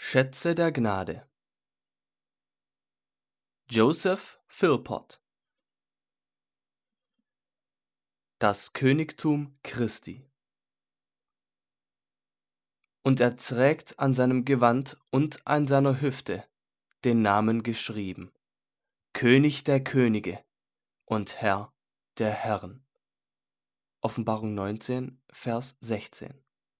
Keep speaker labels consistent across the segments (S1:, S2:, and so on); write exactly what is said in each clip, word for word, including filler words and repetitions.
S1: Schätze der Gnade. Joseph Philpott. Das Königtum Christi. Und er trägt an seinem Gewand und an seiner Hüfte den Namen geschrieben: König der Könige und Herr der Herren. Offenbarung neunzehn, Vers sechzehn.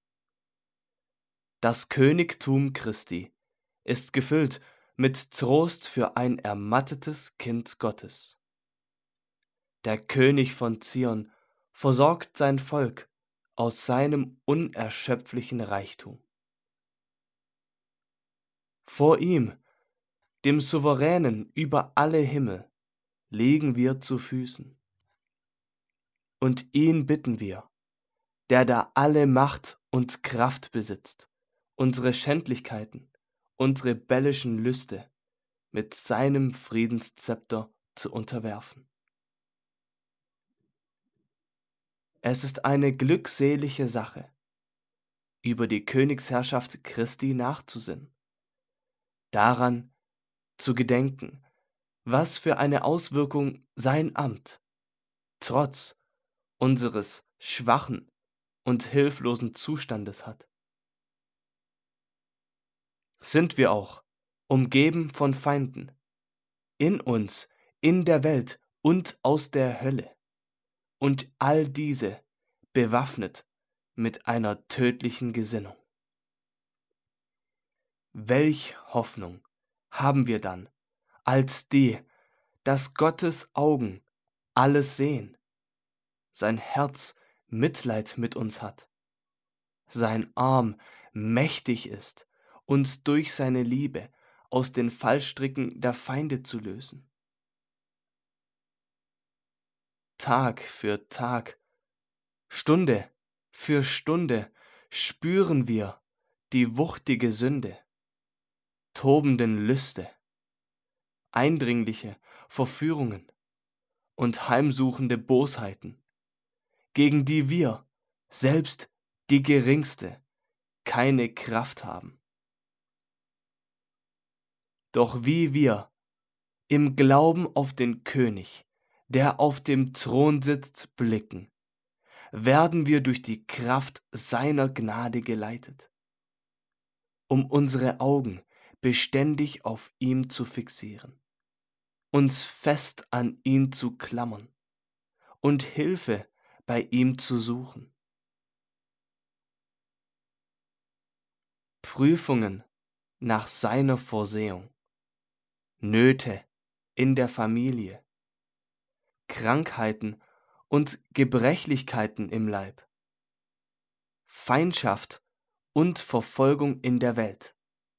S1: Das Königtum Christi ist gefüllt mit Trost für ein ermattetes Kind Gottes. Der König von Zion versorgt sein Volk aus seinem unerschöpflichen Reichtum. Vor ihm, dem Souveränen über alle Himmel, liegen wir zu Füßen. Und ihn bitten wir, der da alle Macht und Kraft besitzt, unsere Schändlichkeiten und rebellischen Lüste mit seinem Friedenszepter zu unterwerfen. Es ist eine glückselige Sache, über die Königsherrschaft Christi nachzusinnen, daran zu gedenken, was für eine Auswirkung sein Amt, trotz unseres schwachen und hilflosen Zustandes hat. Sind wir auch umgeben von Feinden, in uns, in der Welt und aus der Hölle, und all diese bewaffnet mit einer tödlichen Gesinnung. Welch Hoffnung haben wir dann, als die, dass Gottes Augen alles sehen, sein Herz Mitleid mit uns hat, sein Arm mächtig ist, uns durch seine Liebe aus den Fallstricken der Feinde zu lösen. Tag für Tag, Stunde für Stunde spüren wir die wuchtige Sünde, tobenden Lüste, eindringliche Verführungen und heimsuchende Bosheiten, gegen die wir, selbst die geringste, keine Kraft haben. Doch wie wir im Glauben auf den König, der auf dem Thron sitzt, blicken, werden wir durch die Kraft seiner Gnade geleitet, um unsere Augen beständig auf ihm zu fixieren, uns fest an ihn zu klammern und Hilfe bei ihm zu suchen. Prüfungen nach seiner Vorsehung, Nöte in der Familie, Krankheiten und Gebrechlichkeiten im Leib, Feindschaft und Verfolgung in der Welt,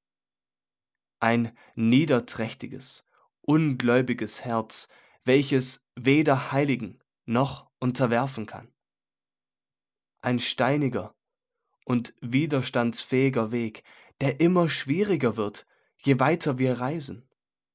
S1: ein niederträchtiges, ungläubiges Herz, welches weder heiligen noch unterwerfen kann, ein steiniger und widerstandsfähiger Weg, der immer schwieriger wird, je weiter wir reisen.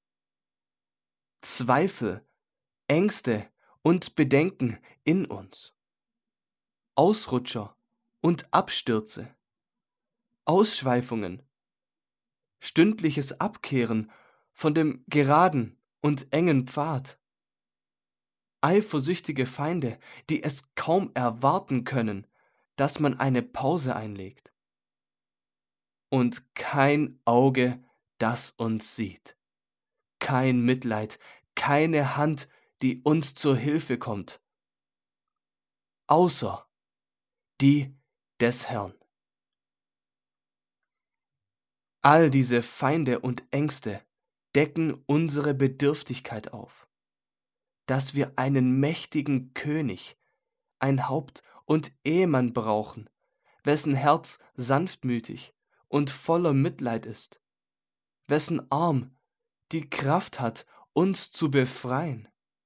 S1: Zweifel, Ängste und Bedenken in uns. Ausrutscher und Abstürze. Ausschweifungen. Stündliches Abkehren von dem geraden und engen Pfad. Eifersüchtige Feinde, die es kaum erwarten können, dass man eine Pause einlegt. Und kein Auge, das uns sieht. Kein Mitleid, keine Hand, die uns zur Hilfe kommt, außer die des Herrn. All diese Feinde und Ängste decken unsere Bedürftigkeit auf, dass wir einen mächtigen König, ein Haupt und Ehemann brauchen, wessen Herz sanftmütig und voller Mitleid ist, wessen Arm die Kraft hat, uns zu befreien.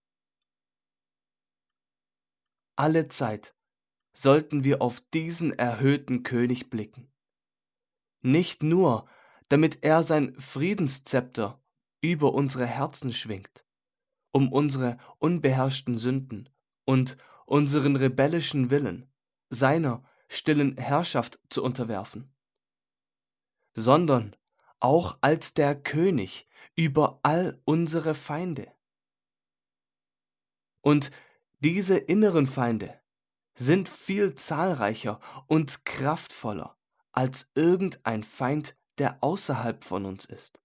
S1: Alle Zeit sollten wir auf diesen erhöhten König blicken. Nicht nur, damit er sein Friedenszepter über unsere Herzen schwingt, um unsere unbeherrschten Sünden und unseren rebellischen Willen seiner stillen Herrschaft zu unterwerfen, sondern auch als der König über all unsere Feinde. Und diese inneren Feinde sind viel zahlreicher und kraftvoller als irgendein Feind, der außerhalb von uns ist.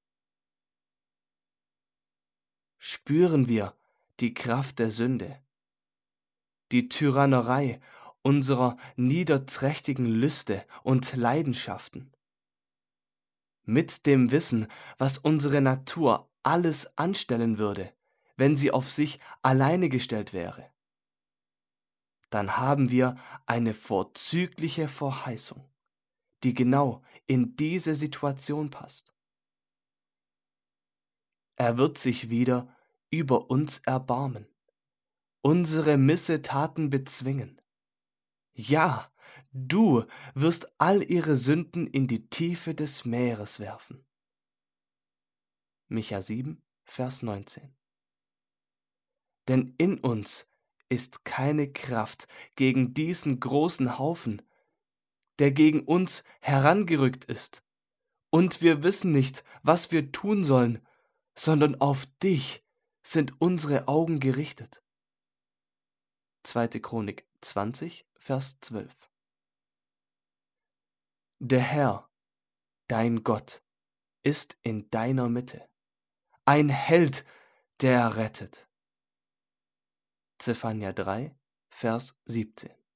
S1: Spüren wir die Kraft der Sünde, die Tyrannerei unserer niederträchtigen Lüste und Leidenschaften, mit dem Wissen, was unsere Natur alles anstellen würde, wenn sie auf sich alleine gestellt wäre, dann haben wir eine vorzügliche Verheißung, die genau in diese Situation passt. Er wird sich wieder über uns erbarmen, unsere Missetaten bezwingen. Ja, du wirst all ihre Sünden in die Tiefe des Meeres werfen. Micha sieben, Vers neunzehn. Denn in uns ist keine Kraft gegen diesen großen Haufen, der gegen uns herangerückt ist. Und wir wissen nicht, was wir tun sollen, sondern auf dich sind unsere Augen gerichtet. zweite. Chronik zwanzig, Vers zwölf. Der Herr, dein Gott, ist in deiner Mitte, ein Held, der rettet. Zephania drei, Vers siebzehn.